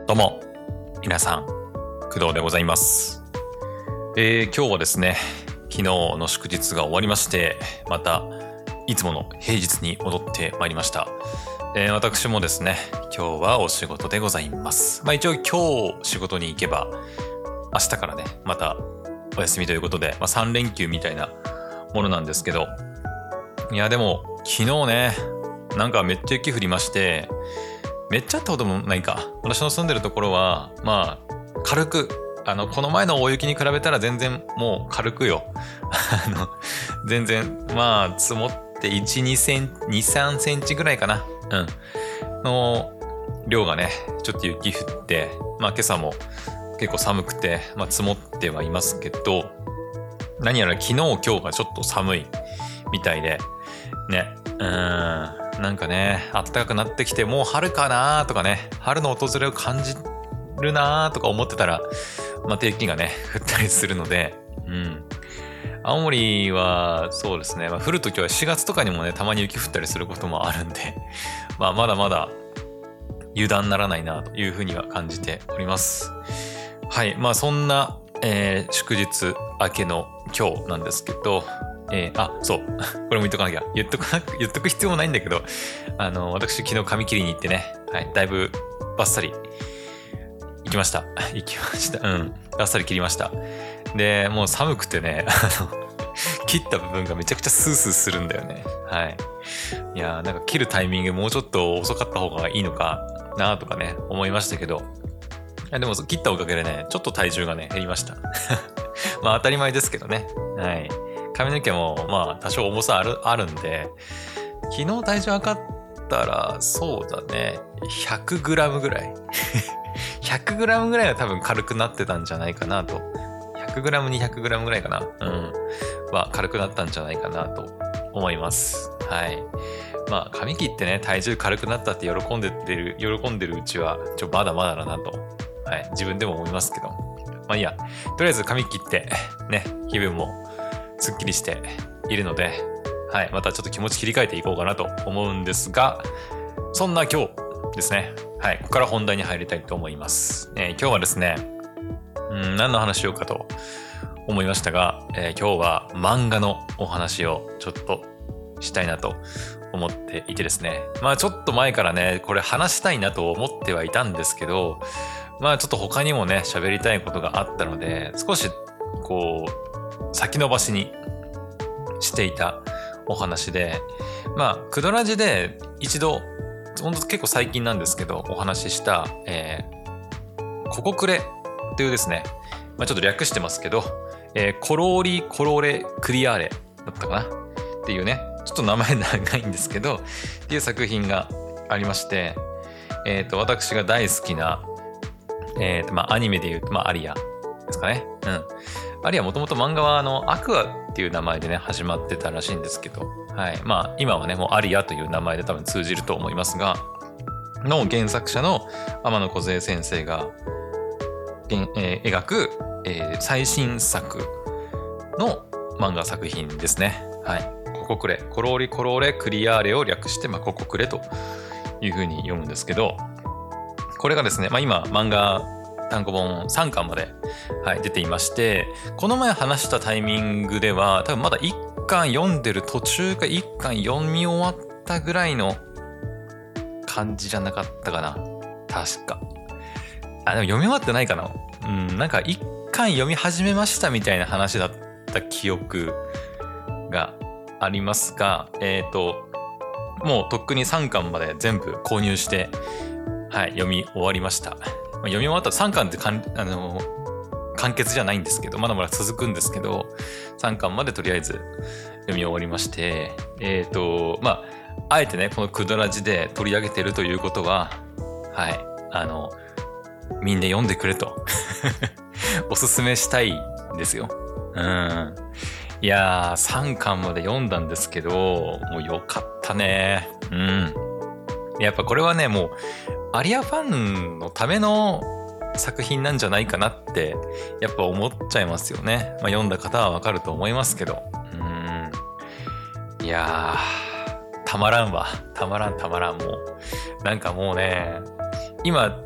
どうも、皆さん、工藤でございます。今日はですね、昨日の祝日が終わりまして、また、いつもの平日に戻ってまいりました。私もですね、今日はお仕事でございます。一応今日仕事に行けば、明日からね、またお休みということで、3連休みたいなものなんですけど、いや、でも、昨日ね、なんかめっちゃ雪降りまして、めっちゃってほどもないか。私の住んでるところは、軽く、この前の大雪に比べたら全然もう軽くよ。全然、積もって1、2センチ、2、3センチぐらいかな。の量がね、ちょっと雪降って、今朝も結構寒くて、積もってはいますけど、何やら昨日今日がちょっと寒いみたいで、ね、なんかね、暖かくなってきて、もう春かなとかね、春の訪れを感じるなとか思ってたら、また雪がね、降ったりするので、青森はそうですね、降るときは4月とかにもね、たまに雪降ったりすることもあるんで、まだまだ油断ならないなというふうには感じております。はい、そんな、祝日明けの今日なんですけど、そう。これも言っとかなきゃ。言っとく必要もないんだけど、私昨日髪切りに行ってね、はい、だいぶバッサリ行きました。バッサリ切りました。で、もう寒くてね、切った部分がめちゃくちゃスースーするんだよね。はい。いやー、なんか切るタイミングもうちょっと遅かった方がいいのかなとかね、思いましたけど、でも切ったおかげでね、ちょっと体重がね、減りました。当たり前ですけどね。はい。髪の毛も多少重さあるんで、昨日体重測ったらそうだね 100g ぐらい100g ぐらいは多分軽くなってたんじゃないかなと。 100g200g ぐらいかなは軽くなったんじゃないかなと思います。はい。髪切ってね、体重軽くなったって喜んでるうちはまだまだだなと、はい、自分でも思いますけど、いいや、とりあえず髪切ってね、気分もすっきりしているので、はい、またちょっと気持ち切り替えていこうかなと思うんですが、そんな今日ですね、はい、ここから本題に入りたいと思います。今日はですね、何の話しようかと思いましたが、今日は漫画のお話をちょっとしたいなと思っていてですね、ちょっと前からね、これ話したいなと思ってはいたんですけど、ちょっと他にもね、喋りたいことがあったので、少しこう先延ばしにしていたお話で、クドラジで一度、ほんと結構最近なんですけど、お話しした、ココクレというですね、ちょっと略してますけど、コローリコローレクリアーレだったかなっていうね、ちょっと名前長いんですけど、っていう作品がありまして、私が大好きな、アニメで言うと、アリアですかね。アリアもともと漫画はアクアっていう名前でね、始まってたらしいんですけど、はい。今はね、もうアリアという名前で多分通じると思いますが、の原作者の天野梢先生が、描く、最新作の漫画作品ですね。はい。ココクレ、コローリコローレクリアーレを略して、ココクレという風に読むんですけど、これがですね、今漫画単行本3巻まで、はい、出ていまして、この前話したタイミングでは多分まだ1巻読んでる途中か1巻読み終わったぐらいの感じじゃなかったかな、確か。でも読み終わってないかな。なんか1巻読み始めましたみたいな話だった記憶がありますが、もうとっくに3巻まで全部購入して、はい、読み終わりました。読み終わったら3巻って完結じゃないんですけど、まだまだ続くんですけど、3巻までとりあえず読み終わりまして、あえてね、このクドラジで取り上げてるということは、はい、みんな読んでくれとおすすめしたいんですよ。いやー、3巻まで読んだんですけど、もうよかったね。やっぱこれはね、もうアリアファンのための作品なんじゃないかなってやっぱ思っちゃいますよね。読んだ方はわかると思いますけど、いやー、たまらんわ。たまらん。もうなんかもうね、今ち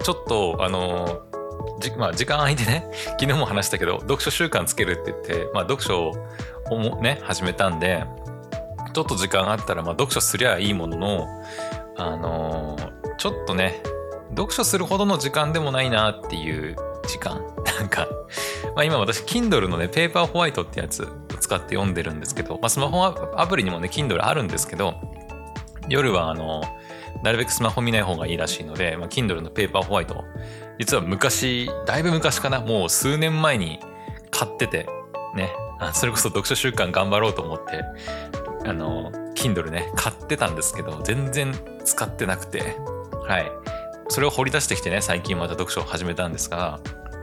ちょっと時間空いてね、昨日も話したけど読書習慣つけるって言って、読書をね始めたんで、ちょっと時間あったら読書すりゃいいものの、ちょっとね読書するほどの時間でもないなっていう時間なんか、今私 Kindle のねペーパーホワイトってやつを使って読んでるんですけど、スマホアプリにもね Kindle あるんですけど、夜はなるべくスマホ見ない方がいいらしいので、Kindle のペーパーホワイト、実はだいぶ昔かな、もう数年前に買っててね、それこそ読書習慣頑張ろうと思ってKindle ね買ってたんですけど、全然使ってなくて、はい、それを掘り出してきてね、最近また読書を始めたんですが、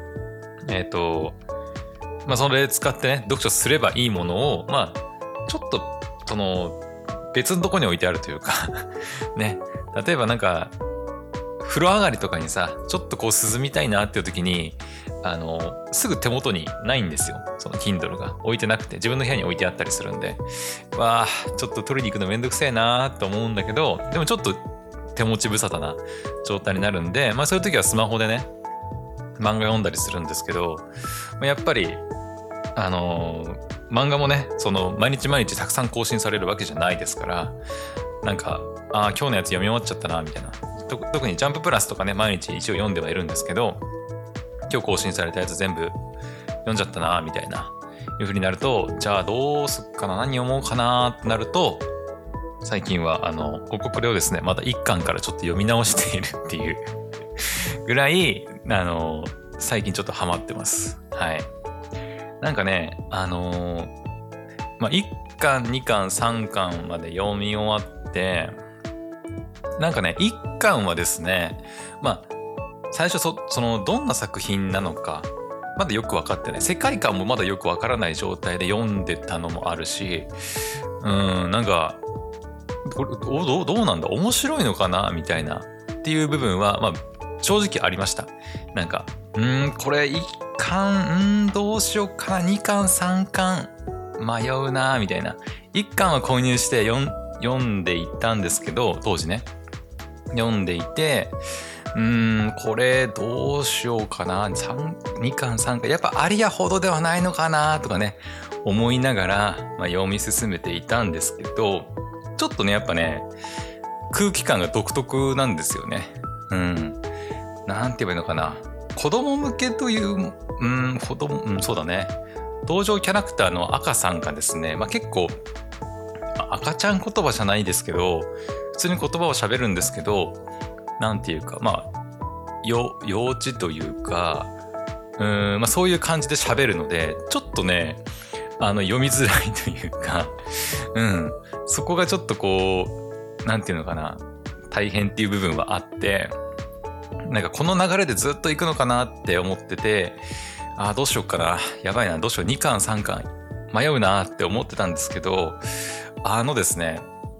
それ使ってね読書すればいいものをちょっと別のとこに置いてあるというかね、例えばなんか風呂上がりとかにさ、ちょっとこう涼みたいなっていう時にすぐ手元にないんですよ、その Kindle が置いてなくて、自分の部屋に置いてあったりするんで、ちょっと取りに行くのめんどくせえなと思うんだけど、でもちょっと手持ち無沙汰な状態になるんで、そういう時はスマホでね漫画読んだりするんですけど、やっぱり漫画もね毎日毎日たくさん更新されるわけじゃないですから、なんか今日のやつ読み終わっちゃったなみたいな、特にジャンププラスとかね毎日一応読んではいるんですけど、今日更新されたやつ全部読んじゃったなみたいないう風になると、じゃあどうすっかな、何読もうかなってなると、最近はこれをですねまた一巻からちょっと読み直しているっていうぐらい最近ちょっとハマってます。はい。なんかね1巻2巻3巻まで読み終わって、なんかね1巻はですね最初どんな作品なのかまだよく分かってない、世界観もまだよく分からない状態で読んでたのもあるし、なんかどうなんだ、面白いのかなみたいなっていう部分は正直ありました。なんかこれ1巻どうしようかな、2巻3巻迷うなみたいな。1巻は購入して読んでいたんですけど、当時ね読んでいて、これどうしようかな、2巻3巻やっぱありやほどではないのかなとかね思いながら、読み進めていたんですけど、ちょっとねやっぱね空気感が独特なんですよね。なんて言えばいいのかな、子供向けというそうだね、登場キャラクターの赤さんがですね、結構赤ちゃん言葉じゃないですけど普通に言葉を喋るんですけど、なんていうか幼稚というかそういう感じで喋るので、ちょっとね読みづらいというかそこがちょっとこうなんていうのかな、大変っていう部分はあって、なんかこの流れでずっと行くのかなって思ってて、どうしようかな、やばいな、どうしよう、2巻3巻迷うなって思ってたんですけど、ですね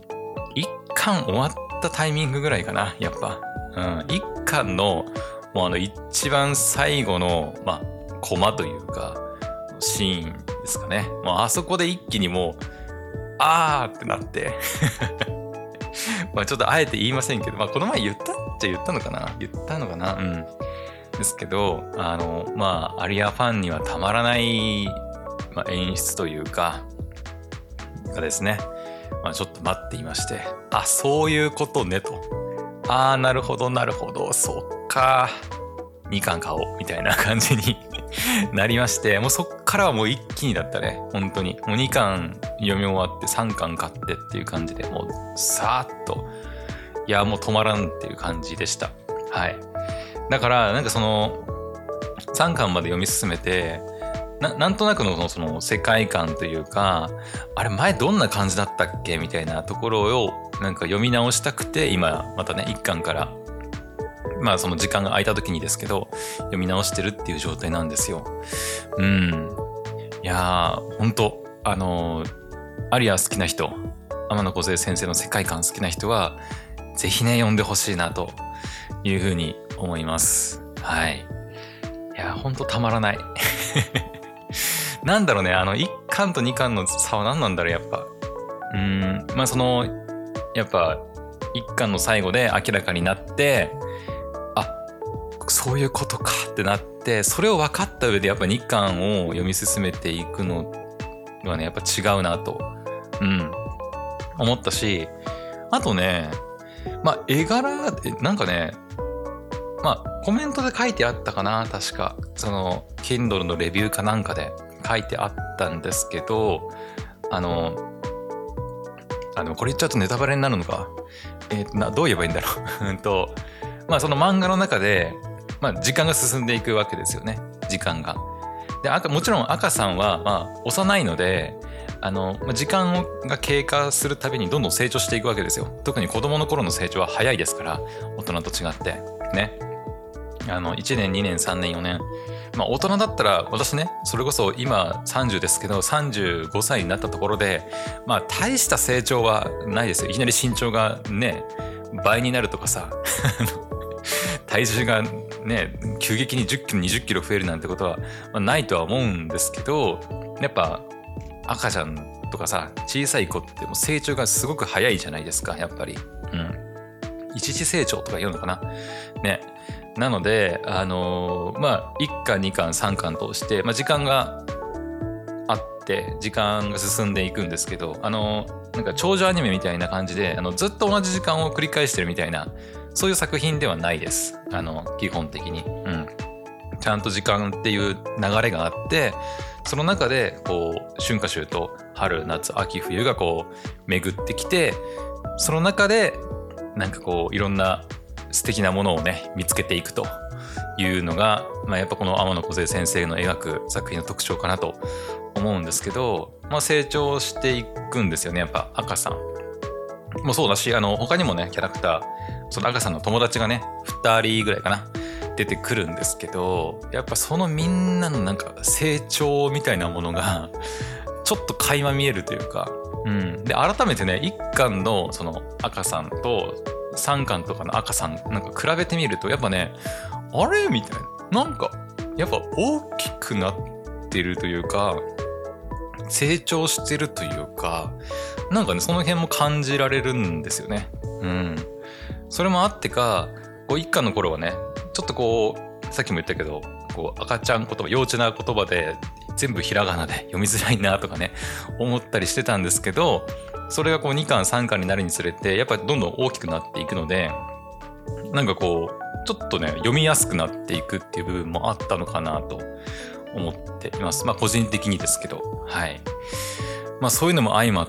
1巻終わったタイミングぐらいかな、やっぱ、1巻のもう一番最後のコマというかシーンですかね、あそこで一気にもうってなってちょっとあえて言いませんけど、この前言ったのかなですけど、アリアファンにはたまらない、演出というかがですね、ちょっと待っていまして、そういうことねと、なるほどそっか、2巻買おうみたいな感じになりまして、もうそっからはもう一気にだったね、本当にもう2巻読み終わって3巻買ってっていう感じで、もうさーっと、いやもう止まらんっていう感じでした。はい。だからなんか3巻まで読み進めて、なんとなくのその世界観というか、あれ前どんな感じだったっけみたいなところをなんか読み直したくて、今またね1巻からその時間が空いた時にですけど読み直してるっていう状態なんですよ。いやー本当アリア好きな人、天野梢先生の世界観好きな人はぜひね読んでほしいなというふうに思います。はい。いや本当たまらないなんだろうね、1巻と2巻の差は何なんだろう、やっぱやっぱ1巻の最後で明らかになって、 そういうことかってなって、それを分かった上でやっぱ2巻を読み進めていくのはね、やっぱ違うなと、思ったし、あとね、絵柄、なんかね、コメントで書いてあったかな、確か。その、Kindle のレビューかなんかで書いてあったんですけど、これ言っちゃうとネタバレになるのか。どう言えばいいんだろう。その漫画の中で、時間が進んでいくわけですよね。時間が。で、もちろん赤さんは、幼いので、時間が経過するたびにどんどん成長していくわけですよ。特に子供の頃の成長は早いですから、大人と違って。ね。1年、2年、3年、4年。大人だったら、私ね、それこそ今30ですけど、35歳になったところで、大した成長はないですよ。いきなり身長がね、倍になるとかさ、体重がね、急激に10キロ、20キロ増えるなんてことは、ないとは思うんですけど、やっぱ、赤ちゃんとかさ、小さい子ってもう成長がすごく早いじゃないですか、やっぱり。一次成長とか言うのかな。ね。なので、1巻、2巻、3巻通して、時間があって、時間が進んでいくんですけど、なんか長寿アニメみたいな感じで、ずっと同じ時間を繰り返してるみたいな、そういう作品ではないです。基本的に。ちゃんと時間っていう流れがあって、その中で、春夏秋冬、春、夏、秋、冬が巡ってきて、その中で、なんかいろんな素敵なものをね、見つけていくというのが、やっぱこの天野梢先生の描く作品の特徴かなと思うんですけど、成長していくんですよね、やっぱ赤さんもそうだし、他にもね、キャラクター、その赤さんの友達がね、2人ぐらいかな、出てくるんですけど、やっぱそのみんなのなんか成長みたいなものが、ちょっと垣間見えるというか、で、改めてね、1巻のその赤さんと3巻とかの赤さん、なんか比べてみると、やっぱね、あれみたいな。なんか、やっぱ大きくなってるというか、成長してるというか、なんかね、その辺も感じられるんですよね。それもあってか、1巻の頃はね、ちょっとさっきも言ったけど、赤ちゃん言葉、幼稚な言葉で、全部ひらがなで読みづらいなとかね、思ったりしてたんですけど、それが2巻3巻になるにつれて、やっぱりどんどん大きくなっていくので、なんかちょっとね、読みやすくなっていくっていう部分もあったのかなと思っています。個人的にですけど、はい。そういうのも相まって、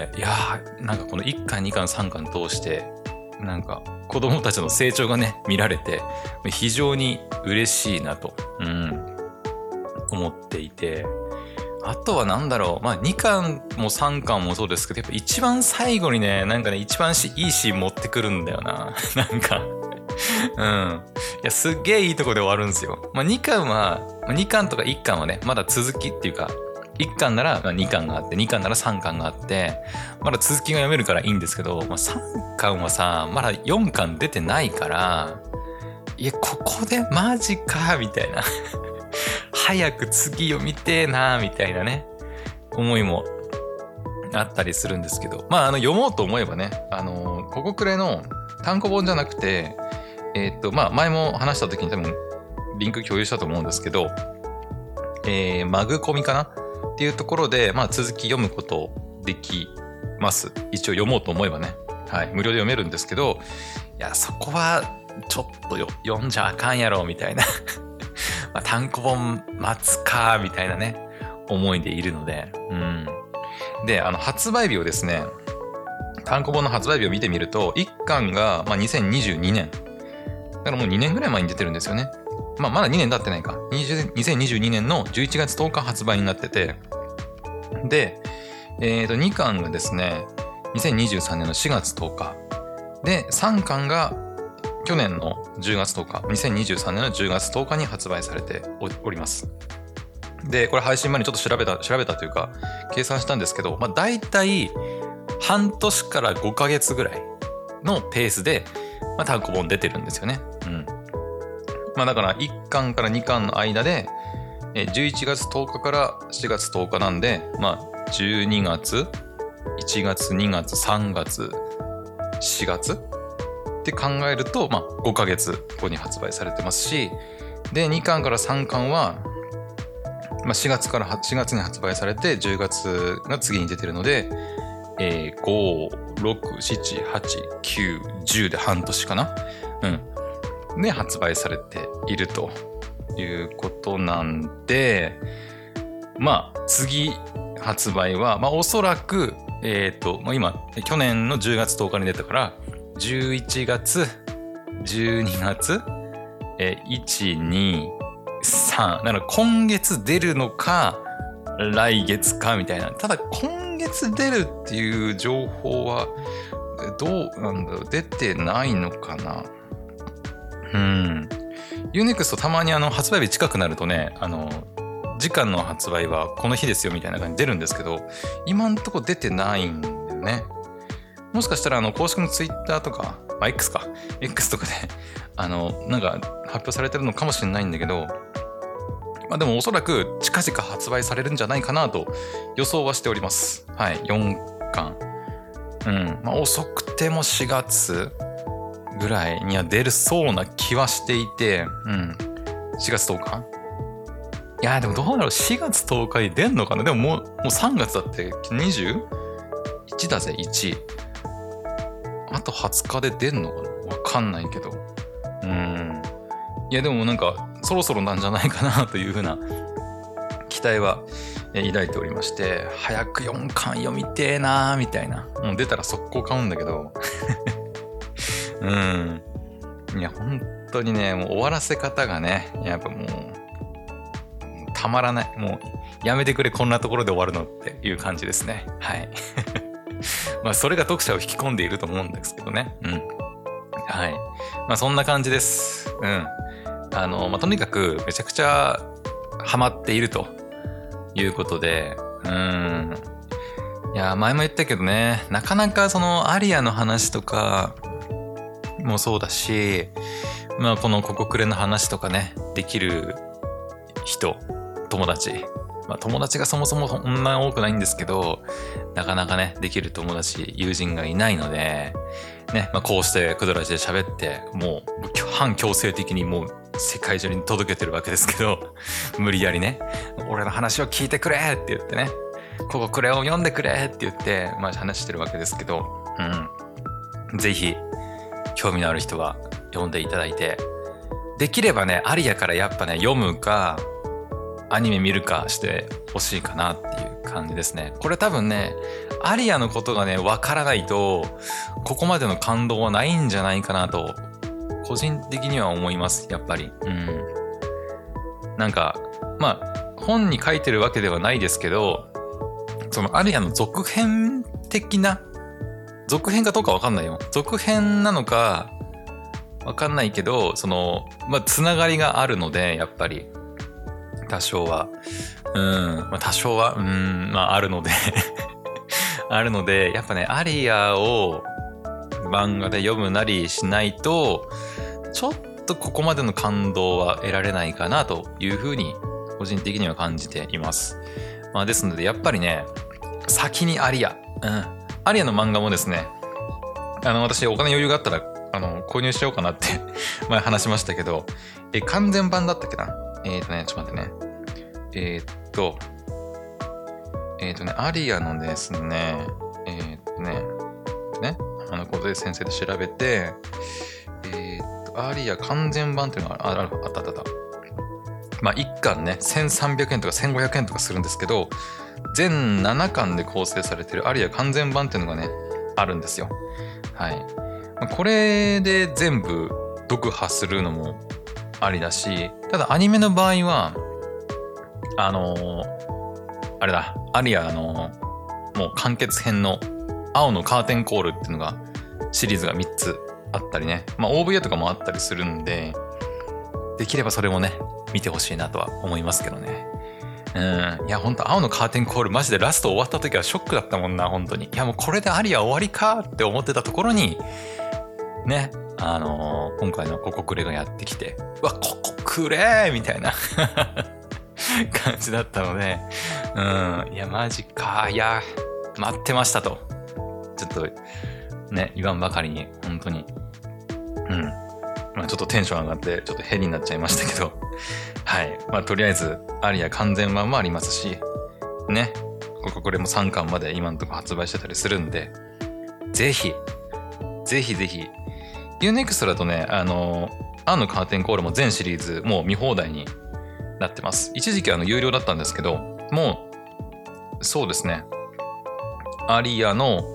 いやー、なんかこの1巻2巻3巻通して、なんか子供たちの成長がね、見られて、非常に嬉しいなと、思っていて、あとはなんだろう、2巻も3巻もそうですけど、やっぱ一番最後にね、なんかね、一番いいシーン持ってくるんだよな。なんか、いや、すっげえいいとこで終わるんですよ。2巻は、2巻とか1巻はね、まだ続きっていうか、1巻なら2巻があって、2巻なら3巻があって、まだ続きが読めるからいいんですけど、3巻はさ、まだ4巻出てないから、いや、ここでマジか、みたいな。早く次読みてえな、みたいなね、思いもあったりするんですけど、読もうと思えばね、ここくらいの単行本じゃなくて、前も話した時に多分、リンク共有したと思うんですけど、マグコミかなっていうところで、続き読むことできます。一応読もうと思えばね。はい。無料で読めるんですけど、いや、そこは、ちょっと読んじゃあかんやろ、みたいな。単行本待つか、みたいなね、思いでいるので。で、発売日をですね、単行本の発売日を見てみると、1巻が、2022年。だからもう2年ぐらい前に出てるんですよね。まだ2年経ってないか。2022年の11月10日発売になってて、で、2巻がですね、2023年の4月10日。で、3巻が去年の10月10日、2023年の10月10日に発売されております。で、これ配信前にちょっと調べたというか、計算したんですけど、だいたい半年から5ヶ月ぐらいのペースで、単行本出てるんですよね。だから1巻から2巻の間で、11月10日から7月10日なんで、12月、1月、2月、3月、4月って考えると、5ヶ月後に発売されてますし、で、2巻から3巻は、4月に発売されて、10月が次に出てるので、5、6、7、8、9、10で半年かな。で、発売されているということなんで、次発売は、おそらく、今、去年の10月10日に出たから、11月、12月、1、2、3。なので今月出るのか、来月かみたいな。ただ今月出るっていう情報は、どうなんだろう、出てないのかな。Unext たまに発売日近くなるとね、次回の発売はこの日ですよみたいな感じで出るんですけど、今んとこ出てないんだよね。もしかしたら公式の Twitter とか、X か。X とかで、なんか発表されてるのかもしれないんだけど、でもおそらく近々発売されるんじゃないかなと予想はしております。はい、4巻。遅くても4月ぐらいには出るそうな気はしていて、4月10日？いや、でもどうだろう、4月10日に出んのかな。でももう3月だって21だぜ、1。あと20日で出んのかな、わかんないけど。いや、でもなんか、そろそろなんじゃないかなというふうな期待は抱いておりまして、早く4巻読みてえなーみたいな。もう出たら速攻買うんだけど。いや、本当にね、もう終わらせ方がね、やっぱもう、たまらない。もう、やめてくれ、こんなところで終わるのっていう感じですね。はい。それが読者を引き込んでいると思うんですけどね。はい。そんな感じです。とにかくめちゃくちゃハマっているということで、いや、前も言ったけどね、なかなかそのアリアの話とかもそうだし、このココクレの話とかね、できる人、友達。友達がそもそもそんな多くないんですけど、なかなかね、できる友達、友人がいないので、ね、こうしてクドラジで喋って、もう反強制的にもう世界中に届けてるわけですけど、無理やりね、俺の話を聞いてくれって言ってね、ここクレを読んでくれって言って、話してるわけですけど、ぜひ、興味のある人は読んでいただいて、できればね、アリアからやっぱね、読むか、アニメ見るかしてほしいかなっていう感じですね。これ多分ね、アリアのことがね、わからないと、ここまでの感動はないんじゃないかなと、個人的には思います、やっぱり。なんか、本に書いてるわけではないですけど、そのアリアの続編的な、続編かどうかわかんないよ。続編なのか、わかんないけど、その、つながりがあるので、やっぱり。多少は。多少は、あるのであるので、やっぱね、アリアを漫画で読むなりしないと、ちょっとここまでの感動は得られないかなというふうに、個人的には感じています。ですので、やっぱりね、先にアリア。アリアの漫画もですね、私お金余裕があったら、購入しようかなって前話しましたけど、完全版だったっけな。ちょっと待ってね。アリアのですね、これで先生で調べて、アリア完全版っていうのがあった。1巻ね、1300円とか1500円とかするんですけど、全7巻で構成されてるアリア完全版っていうのがね、あるんですよ。はい。これで全部読破するのもありだし、ただアニメの場合は、あれだ、アリアもう完結編の青のカーテンコールっていうのがシリーズが3つあったりね、OVA とかもあったりするんで、できればそれもね、見てほしいなとは思いますけどね。いや、ほんと青のカーテンコールマジでラスト終わった時はショックだったもんな、本当に。いや、もうこれでアリア終わりかって思ってたところに、ね、今回のココクレがやってきて、うわ、ココクレみたいな感じだったので、いや、マジか、いや、待ってましたと。ちょっと、ね、言わんばかりに、本当にちょっとテンション上がってちょっと変になっちゃいましたけどはい。とりあえずアリア完全版もありますしね、これも3巻まで今のところ発売してたりするんで、ぜひ UNEXT だとね、アンのカーテンコールも全シリーズもう見放題になってます。一時期有料だったんですけど、もうそうですね、アリアの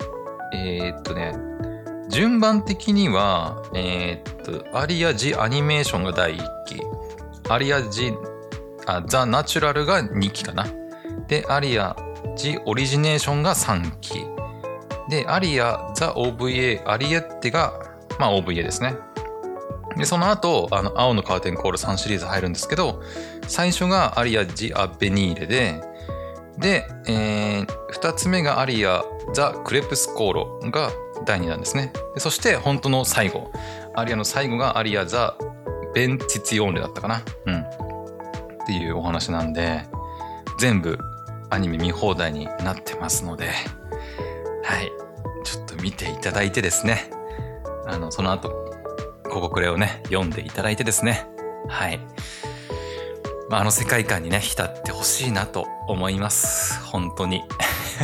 順番的にはアリア・ジ・アニメーションが第1期、アリア・ジ・ザ・ナチュラルが2期かな。でアリア・ジ・オリジネーションが3期で、アリア・ザ・OVA アリエッテがOVA ですね。でその後青のカーテンコール3シリーズ入るんですけど、最初がアリア・ジ・アベニーレで2つ目がアリア・ザ・クレプスコーロが第2弾ですね。でそして本当の最後、アリアの最後がアリア・ザ・ベンティツィオーンレだったかな、っていうお話なんで、全部アニメ見放題になってますので、はい、ちょっと見ていただいてですね、その後広告例をね読んでいただいてですね、はい、世界観にね浸ってほしいなと思います。本当に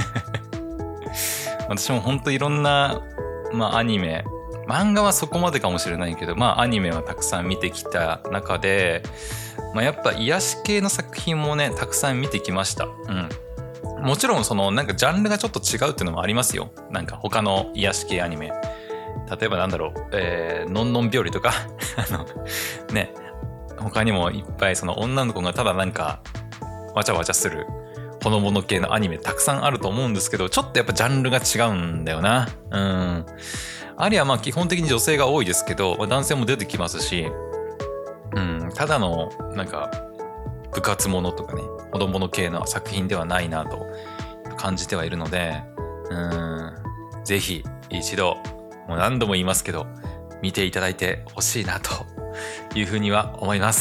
私も本当いろんなアニメ、漫画はそこまでかもしれないけど、アニメはたくさん見てきた中で、やっぱ癒し系の作品もねたくさん見てきました。もちろんなんかジャンルがちょっと違うっていうのもありますよ。なんか他の癒し系アニメ、例えばのんのん日和とかね、他にもいっぱい女の子がただなんかわちゃわちゃするほのぼの系のアニメたくさんあると思うんですけど、ちょっとやっぱジャンルが違うんだよな。アリア基本的に女性が多いですけど、男性も出てきますし、ただのなんか部活ものとかね、子供の系の作品ではないなと感じてはいるので、ぜひ一度、もう何度も言いますけど見ていただいてほしいなというふうには思います。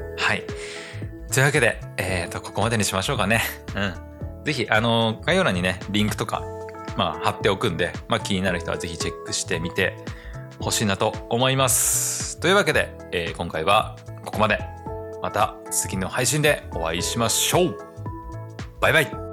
はい。というわけで、ここまでにしましょうかね。ぜひ概要欄にねリンクとか貼っておくんで、気になる人はぜひチェックしてみてほしいなと思います。というわけで、今回はここまで。また次の配信でお会いしましょう。バイバイ。